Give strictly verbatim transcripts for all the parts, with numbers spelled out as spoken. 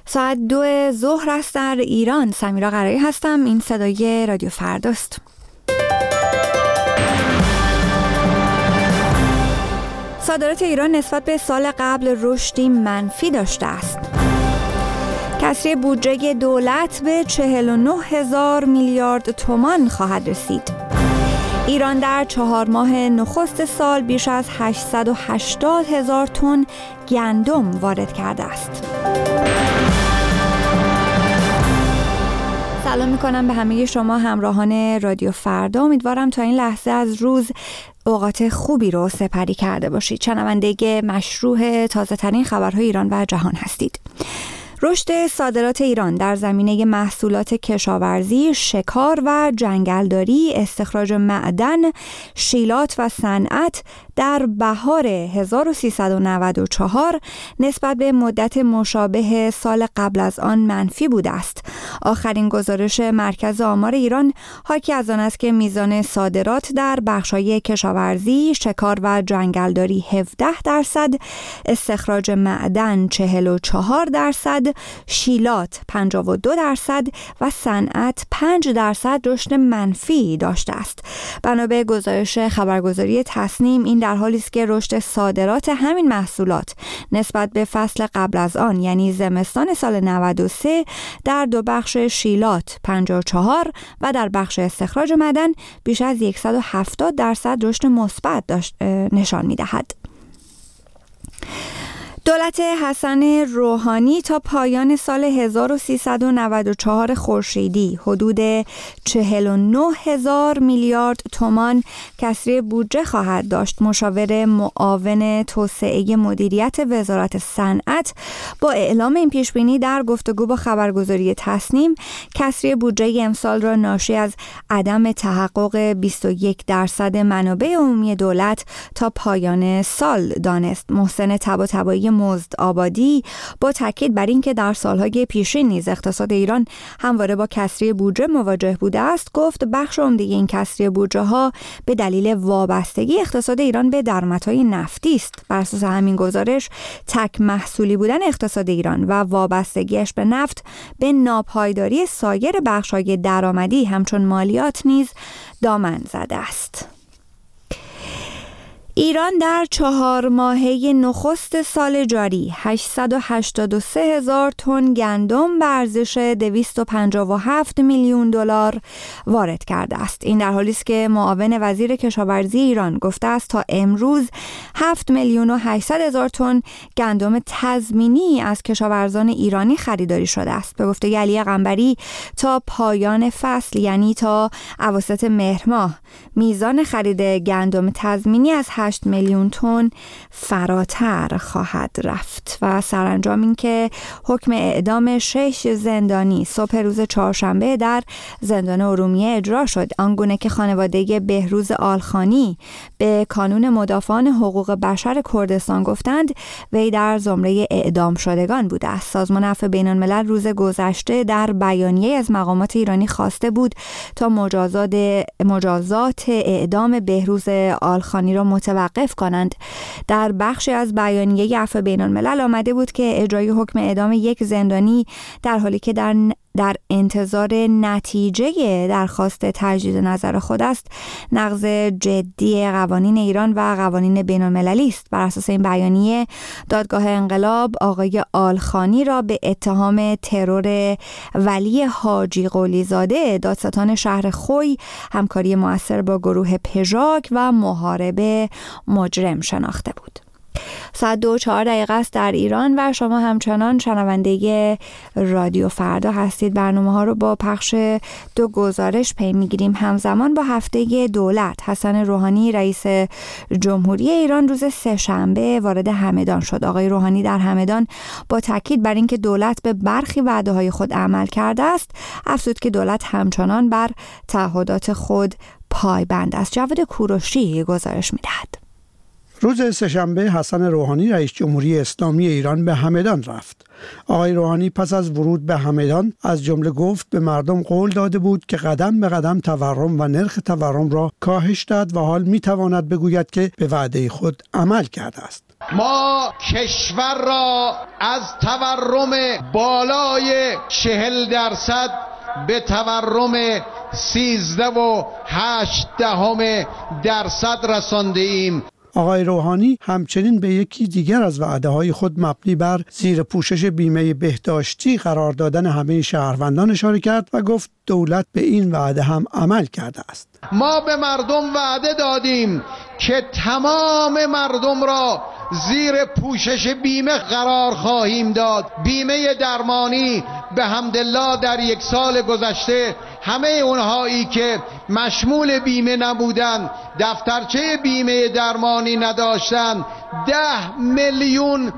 ساعت دو ظهر است در ایران. سمیرا قرایی هستم. این صدای رادیو فرداست. صادرات ایران نسبت به سال قبل رشدی منفی داشته است. کسری بودجه دولت به چهل و نه هزار میلیارد تومان خواهد رسید. ایران در چهار ماه نخست سال بیش از هشتصد و هشتاد هزار تن گندم وارد کرده است. سلام میکنم به همه شما همراهان رادیو فردا. امیدوارم تا این لحظه از روز اوقات خوبی رو سپری کرده باشید. شنونده مشروع تازه ترین خبرهای ایران و جهان هستید. رشد صادرات ایران در زمینه محصولات کشاورزی، شکار و جنگلداری، استخراج معدن، شیلات و صنعت در بهار هزار و سیصد و نود و چهار نسبت به مدت مشابه سال قبل از آن منفی بوده است. آخرین گزارش مرکز آمار ایران حاکی از آن است که میزان صادرات در بخش‌های کشاورزی، شکار و جنگلداری هفده درصد، استخراج معدن چهل و چهار درصد، شیلات پنجاه و دو درصد و صنعت پنج درصد رشد منفی داشته است. بنا به گزارش خبرگزاری تصنیم، این در حالی است که رشد صادرات همین محصولات نسبت به فصل قبل از آن یعنی زمستان سال نود و سه در دو بخش شیلات پنجاه و چهار و در بخش استخراج معدن بیش از صد و هفتاد درصد رشد مثبت نشان می‌دهد. دولت حسن روحانی تا پایان سال هزار و سیصد و نود و چهار خورشیدی حدود چهل و نه هزار میلیارد تومان کسری بودجه خواهد داشت. مشاور معاون توسعه مدیریت وزارت صنعت با اعلام این پیشبینی در گفتگو با خبرگزاری تصنیم، کسری بودجه امسال را ناشی از عدم تحقق بیست و یک درصد منابع عمومی دولت تا پایان سال دانست. محسن طباطبایی مزد آبادی با تاکید بر اینکه در سالهای پیشین نیز اقتصاد ایران همواره با کسری بودجه مواجه بوده است، گفت بخش عمده این کسری بودجه ها به دلیل وابستگی اقتصاد ایران به درآمدهای نفتی است. بر اساس همین گزارش، تک محصولی بودن اقتصاد ایران و وابستگیش به نفت به ناپایداری سایر بخش‌های درآمدی همچون مالیات نیز دامن زده است. ایران در چهار ماهه نخست سال جاری هشتصد و هشتاد و سه هزار تن گندم به ارزش دویست و پنجاه و هفت میلیون دلار وارد کرده است. این در حالی است که معاون وزیر کشاورزی ایران گفته است تا امروز هفت میلیون و هشتصد هزار تن گندم تضمینی از کشاورزان ایرانی خریداری شده است. به گفته علی قنبری، تا پایان فصل یعنی تا اواسط مهر ماه میزان خرید گندم تضمینی از هشت میلیون تن فراتر خواهد رفت. و سرانجام این که حکم اعدام شش زندانی صبح روز چهارشنبه در زندان ارومیه اجرا شد، آنگونه که خانواده بهروز آلخانی به کانون مدافعان حقوق بشر کردستان گفتند وی در زمره اعدام شدگان بوده است. سازمان عفو بین الملل روز گذشته در بیانیه از مقامات ایرانی خواسته بود تا مجازات مجازات اعدام بهروز آلخانی را متوقف کنند. در بخشی از بیانیه عفو بین الملل آمده بود که اجرای حکم اعدام یک زندانی در حالی که در در انتظار نتیجه درخواست تجدید نظر خود است، نقض جدی قوانین ایران و قوانین بین المللی است. بر اساس این بیانیه، دادگاه انقلاب آقای آلخانی را به اتهام ترور ولی حاجی قلی زاده دادستان شهر خوی، همکاری مؤثر با گروه پژاک و محاربه مجرم شناخته بود. ساعت دو و چهار دقیقه است در ایران و شما همچنان شنونده رادیو فردا هستید. برنامه ها رو با پخش دو گزارش پی میگیریم. همزمان با هفته دولت، حسن روحانی رئیس جمهوری ایران روز سه‌شنبه وارد همدان شد. آقای روحانی در همدان با تاکید بر اینکه دولت به برخی وعده‌های خود عمل کرده است، افزود که دولت همچنان بر تعهدات خود پایبند است. جواد کوروشی گزارش میدهد. روز سه‌شنبه حسن روحانی رئیس جمهوری اسلامی ایران به همدان رفت. آقای روحانی پس از ورود به همدان از جمله گفت به مردم قول داده بود که قدم به قدم تورم و نرخ تورم را کاهش داد و حال میتواند بگوید که به وعده خود عمل کرده است. ما کشور را از تورم بالای چهل درصد به تورم سیزده و هشت دهم درصد رسانده ایم. آقای روحانی همچنین به یکی دیگر از وعده‌های خود مبنی بر زیر پوشش بیمه بهداشتی قرار دادن همه شهروندان اشاره کرد و گفت دولت به این وعده هم عمل کرده است. ما به مردم وعده دادیم که تمام مردم را زیر پوشش بیمه قرار خواهیم داد. بیمه درمانی به حمدالله در یک سال گذشته همه اونهایی که مشمول بیمه نبودن، دفترچه بیمه درمانی نداشتن، ده میلیون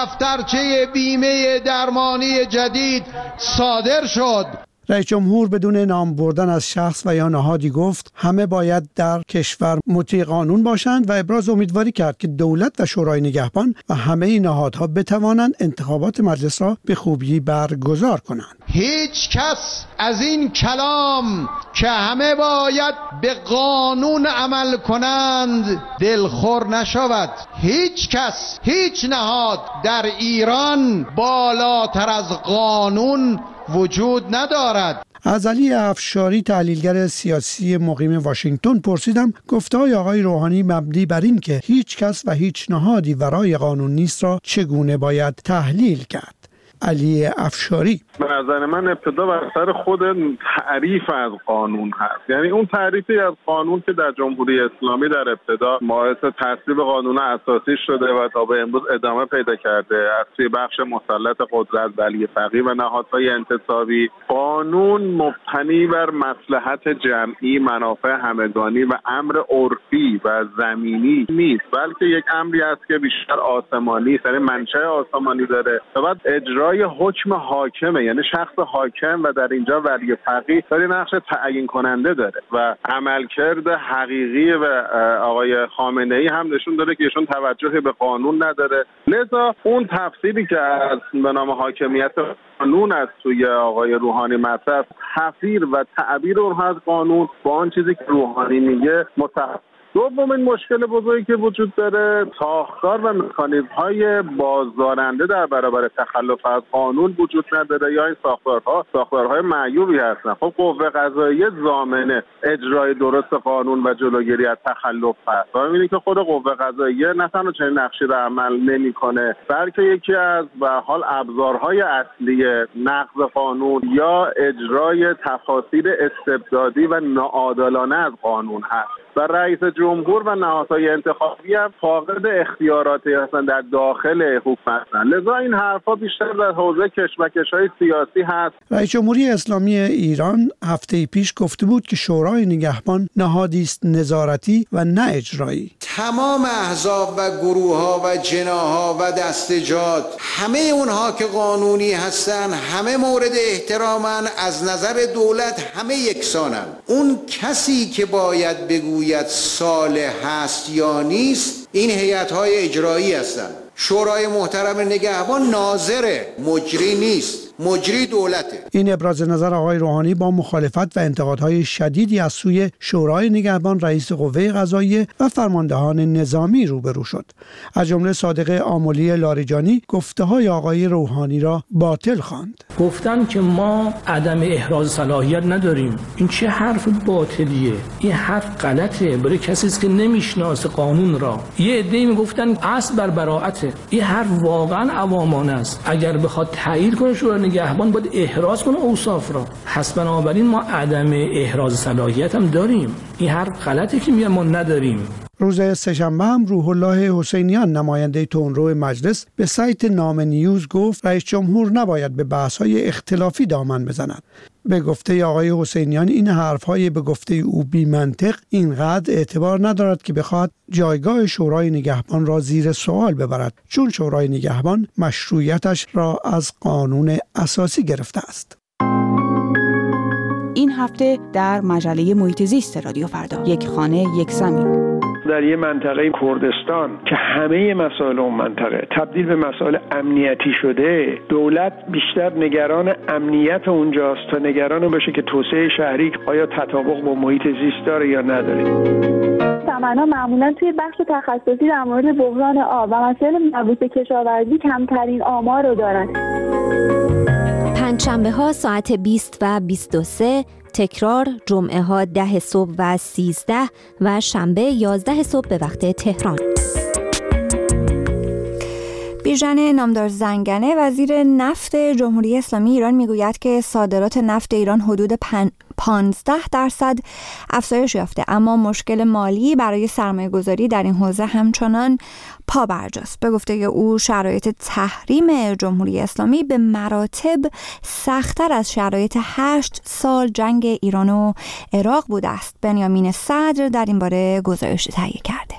دفترچه بیمه درمانی جدید صادر شد. رئیس جمهور بدون نام بردن از شخص و یا نهادی گفت همه باید در کشور مطیع قانون باشند و ابراز امیدواری کرد که دولت و شورای نگهبان و همه نهادها بتوانند انتخابات مجلس را به خوبی برگزار کنند. هیچ کس از این کلام که همه باید به قانون عمل کنند دلخور نشود. هیچ کس، هیچ نهاد در ایران بالاتر از قانون وجود ندارد. از علی افشاری تحلیلگر سیاسی مقیم واشنگتن پرسیدم گفته‌های آقای روحانی مبنی بر این که هیچ کس و هیچ نهادی ورای قانون نیست را چگونه باید تحلیل کرد. علی افشاری: به نظر من ابتدا بر سر خود تعریف از قانون هست. یعنی اون تعریفی از قانون که در جمهوری اسلامی در ابتدا باعث تصویب قانون اساسی شده و تا به امروز ادامه پیدا کرده از سوی بخش مسلط قدرت ولی فقیه و نهادهای انتصابی، قانون مبتنی بر مصلحت جمعی، منافع همگانی و امر عرفی و زمینی نیست، بلکه یک امری است که بیشتر آسمانی است، یعنی منشأ آسمانی داره و بعد اجرای حکم حاکمه، یعنی شخص حاکم و در اینجا ولی فقیه داره نقش تعیین کننده داره و عملکرد حقیقی و آقای خامنه‌ای هم نشون داره که ایشون توجهی به قانون نداره. لذا اون تفسیری که از به نام حاکمیت قانون از سوی آقای روحانی مطرح، تفسیر و تعبیر اون از قانون با آن چیزی که روحانی میگه متفاوت. دومین مشکل بزرگی که وجود داره ساختار و مکانیزم‌های بازدارنده در برابر تخلف از قانون وجود نداره یا این ساختارها ساختارهای معیوبی هستن. خب قوه قضاییه ضامن اجرای درست قانون و جلوگیری از تخلف هست. و می‌بینید که خود قوه قضاییه نه تنها چنین نقشی رو عمل نمی‌کنه، بلکه یکی از به حال ابزارهای اصلی نقض قانون یا اجرای تفاسیر استبدادی و ناعادلانه از قانون هست. و رئیس جمهور و نهادهای انتخابی هم فاقد اختیاراتی هستند در داخل حکومت. لذا این حرفا بیشتر در حوزه کشمکش‌های سیاسی هست. رئیس جمهوری اسلامی ایران هفته پیش گفته بود که شورای نگهبان نهادی است نظارتی و نه اجرایی. تمام احزاب و گروه‌ها و جناح‌ها و دستجات، همه اونها که قانونی هستن، همه مورد احترامن، از نظر دولت همه یکسانن. اون کسی که باید بگو صالح هست یا نیست این هیئت‌های اجرایی هستند. شورای محترم نگهبان ناظره، مجری نیست، مجری دولته. این ابراز نظر آقای روحانی با مخالفت و انتقادهای شدیدی از سوی شورای نگهبان، رئیس قوه قضاییه و فرماندهان نظامی روبرو شد. از جمله صادق آملی لاریجانی گفته‌های آقای روحانی را باطل خواند. گفتن که ما عدم احراز صلاحیت نداریم. این چه حرف باطلیه؟ این حرف غلطه برای کسی که نمیشناسه قانون را. یه عده‌ای میگفتن اصل بر براءته. این حرف واقعا عوامانه است. اگر بخواد تایید کنه شورای نگهبان باید احراز کنه اوصاف را. پس بنابراین ما عدم احراز صلاحیت هم داریم. این حرف غلطه که میگن ما نداریم. روز سه‌شنبه هم روح الله حسینیان نماینده تندرو مجلس به سایت نام نیوز گفت رئیس جمهور نباید به بحث‌های اختلافی دامن بزند. به گفته آقای حسینیان این حرف‌های به گفته او بی منطق اینقدر اعتبار ندارد که بخواد جایگاه شورای نگهبان را زیر سوال ببرد، چون شورای نگهبان مشروعیتش را از قانون اساسی گرفته است. این هفته در مجله محیط زیست رادیو فردا، یک خانه یک زمین. در یه منطقه کردستان که همه مسائل اون منطقه تبدیل به مسائل امنیتی شده، دولت بیشتر نگران امنیت اونجاست تا نگران باشه که توسعه شهری آیا تطابق با محیط زیست داره یا نداره. دامن‌ها معمولا توی بخش تخصصی در مورد بحران آب و مسائل مربوط به کشاورزی کمترین آمار رو دارن. پنجشنبه ها ساعت بیست و بیست و سه، تکرار جمعه ها ده صبح و سیزده و شنبه یازده صبح به وقت تهران. بیژن نامدار زنگنه وزیر نفت جمهوری اسلامی ایران میگوید که صادرات نفت ایران حدود پانزده درصد افزایش یافته، اما مشکل مالی برای سرمایه گذاری در این حوزه همچنان پابرجاست. به گفته او شرایط تحریم جمهوری اسلامی به مراتب سخت‌تر از شرایط هشت سال جنگ ایران و عراق بوده است. بنیامین صدر در این باره گزارش تهیه کرده.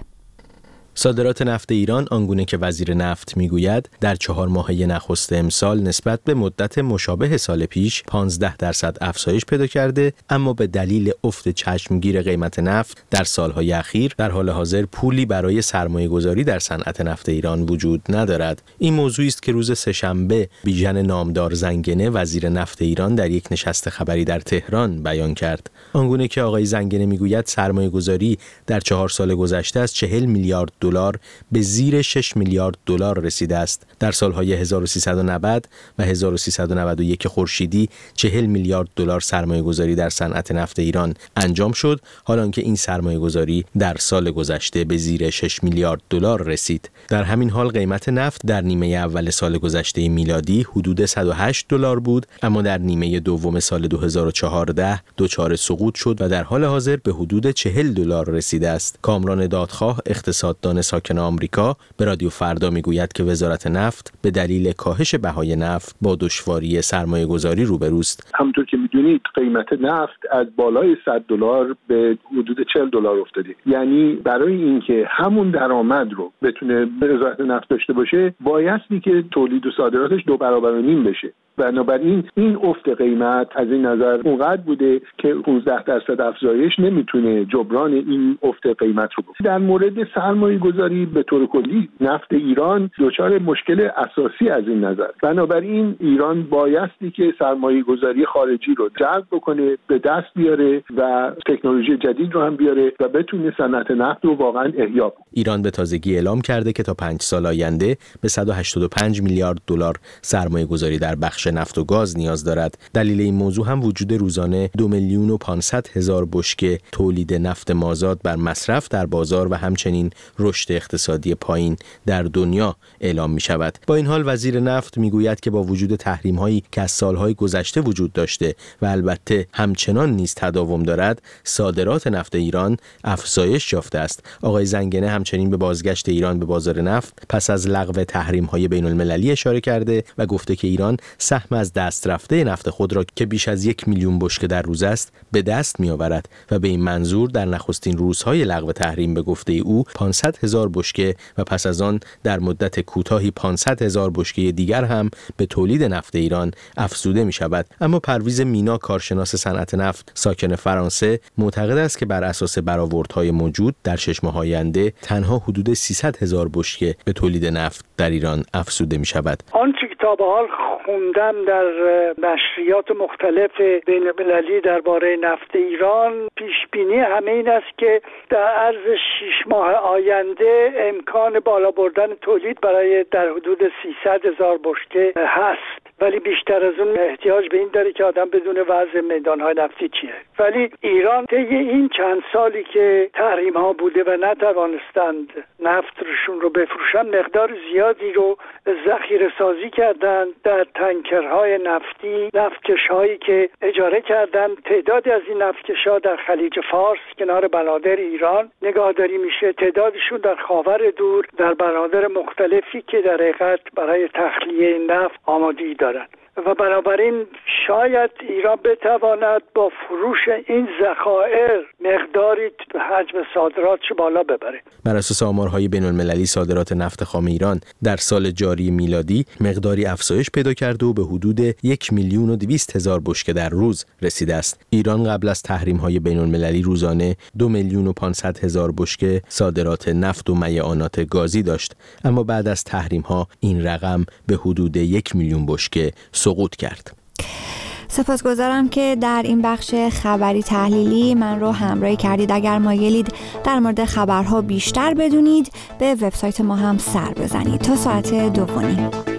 صادرات نفت ایران آنگونه که وزیر نفت میگوید در چهار ماهه نخست امسال نسبت به مدت مشابه سال پیش پانزده درصد افزایش پیدا کرده، اما به دلیل افت چشمگیر قیمت نفت در سالهای اخیر در حال حاضر پولی برای سرمایه گذاری در صنعت نفت ایران وجود ندارد. این موضوعی است که روز سه‌شنبه بیژن نامدار زنگنه وزیر نفت ایران در یک نشست خبری در تهران بیان کرد. آنگونه که آقای زنگنه میگوید سرمایه گذاری در چهار سال گذشته از چهل میلیارد دلار به زیر شش میلیارد دلار رسیده است. در سالهای هزار و سیصد و نود و هزار و سیصد و نود و یک خورشیدی چهل میلیارد دلار سرمایه گذاری در صنعت نفت ایران انجام شد، حالان که این سرمایه گذاری در سال گذشته به زیر شش میلیارد دلار رسید. در همین حال قیمت نفت در نیمه اول سال گذشته میلادی حدود صد و هشت دلار بود، اما در نیمه دوم سال دو هزار و چهارده دچار سقوط شد و در حال حاضر به حدود چهل دلار رسیده است. کامران دادخواه اقتصاددان ساکن آمریکا به رادیو فردا میگوید که وزارت نفت به دلیل کاهش بهای نفت با دشواری سرمایه گذاری روبروست. همونطور که میدونید قیمت نفت از بالای صد دلار به حدود چهل دلار افتاده. یعنی برای اینکه همون درآمد رو بتونه وزارت نفت داشته باشه بایستی که تولید و صادراتش دو برابر و نیم بشه. بنابراین این افت قیمت از این نظر اونقدر بوده که پانزده درصد افزایش نمیتونه جبران این افت قیمت رو بکنه. در مورد سرمایه گذاری به طور کلی نفت ایران دچار مشکل اساسی از این نظر. بنابراین ایران بایستی که سرمایه گذاری خارجی رو جلب بکنه، به دست بیاره و تکنولوژی جدید رو هم بیاره و بتونه صنعت نفت رو واقعا احیا کنه. ایران به تازگی اعلام کرده که تا پنج سال آینده به صد و هشتاد و پنج میلیارد دلار سرمایه گذاری در بخش نفت و گاز نیاز دارد. دلیل این موضوع هم وجود روزانه دو میلیون و پانصد هزار بشکه تولید نفت مازاد بر مصرف در بازار و همچنین رشد اقتصادی پایین در دنیا اعلام می شود. با این حال وزیر نفت می گوید که با وجود تحریم هایی که از سالهای گذشته وجود داشته و البته همچنان نیز تداوم دارد، صادرات نفت ایران افزایش یافته است. آقای زنگنه همچنین به بازگشت ایران به بازار نفت پس از لغو تحریم های بین المللی اشاره کرده و گفته که ایران سهم از دست رفته نفت خود را که بیش از یک میلیون بشکه در روز است به دست می آورد و به این منظور در نخستین روزهای لغو تحریم به گفته او پانصد هزار بشکه و پس از آن در مدت کوتاهی پانصد هزار بشکه دیگر هم به تولید نفت ایران افزوده می شود. اما پرویز مینا کارشناس صنعت نفت ساکن فرانسه معتقد است که بر اساس برآوردهای موجود در شش ماه آینده تنها حدود سیصد هزار بشکه به تولید نفت در ایران افزوده می شود. آنچه که تا به حال خوندم در نشریات مختلف بین المللی درباره نفت ایران، پیش بینی همه این است که در عرض شش ماه آینده امکان بالا بردن تولید برای در حدود سیصد هزار بشکه هست، ولی بیشتر از اون احتیاج به این داره که آدم بدون وضع میدانهای نفتی چیه. ولی ایران طی این چند سالی که تحریم ها بوده و نتوانستند نفت روشون رو بفروشن، مقدار زیادی رو ذخیره سازی کردن در تانکرهای نفتی، نفتکش‌هایی که اجاره کردن. تعدادی از این نفتکش‌ها در خلیج فارس کنار بنادر ایران نگهداری میشه، تعدادشون در خاور دور در بنادر مختلفی که در حقیقت برای تخلیه نفت آمادگی دارند و بنابراین شاید ایران بتواند با فروش این ذخایر مقداری حجم صادراتش بالا ببره. بر اساس آمارهای بین المللی صادرات نفت خام ایران در سال جاری میلادی مقداری افزایش پیدا کرده و به حدود یک میلیون و دویست هزار بشکه در روز رسیده است. ایران قبل از تحریم‌های بین المللی روزانه دو میلیون و پانصد هزار بشکه صادرات نفت و میعانات گازی داشت، اما بعد از تحریم‌ها این رقم به حدود یک میلیون بشکه سقوط کرد. سپاسگزارم که در این بخش خبری تحلیلی من رو همراهی کردید. اگر مایلید در مورد خبرها بیشتر بدونید به وبسایت ما هم سر بزنید. تا ساعت دو و نیم.